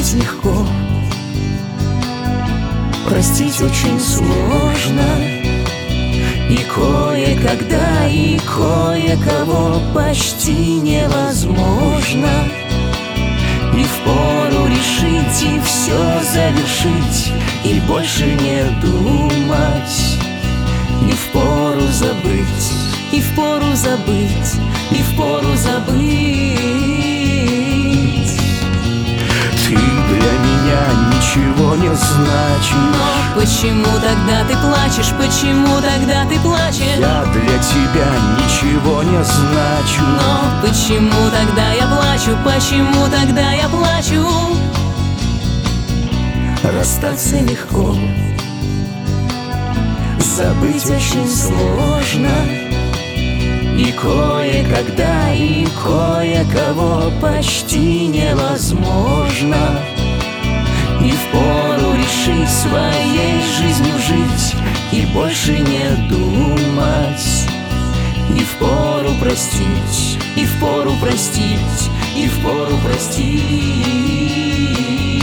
Простить легко, простить очень сложно. И кое-когда, и кое-кого почти невозможно. И впору решить, и все завершить, и больше не думать. И впору забыть, и впору забыть, и впору забыть. Ты для меня ничего не значишь. Но почему тогда ты плачешь? Почему тогда ты плачешь? Я для тебя ничего не значу. Но почему тогда я плачу? Почему тогда я плачу? Расстаться легко, забыть очень сложно. И кое-когда, и кое-кого почти невозможно. И впору решить своей жизнью жить, и больше не думать. И впору простить, и впору простить, и впору простить.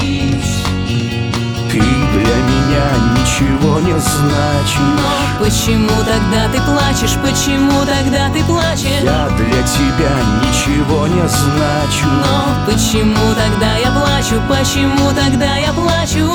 Ты для меня ничего не значишь. Но почему тогда ты плачешь? Почему тогда ты плачешь? Я для тебя ничего не значу. Но почему тогда я плачу? Почему тогда я плачу?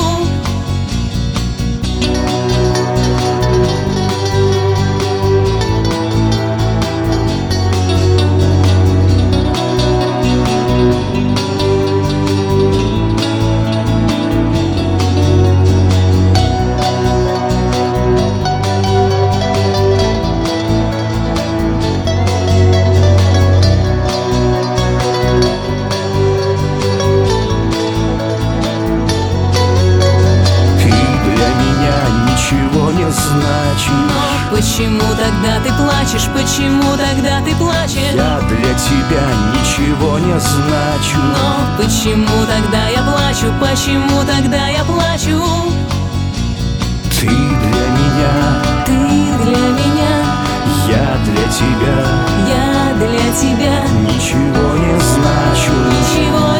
Но почему тогда ты плачешь? Почему тогда ты плачешь? Я для тебя ничего не значу. Но почему тогда я плачу? Почему тогда я плачу? Ты для меня, ты для меня, я для тебя, я для тебя ничего не значу. Ничего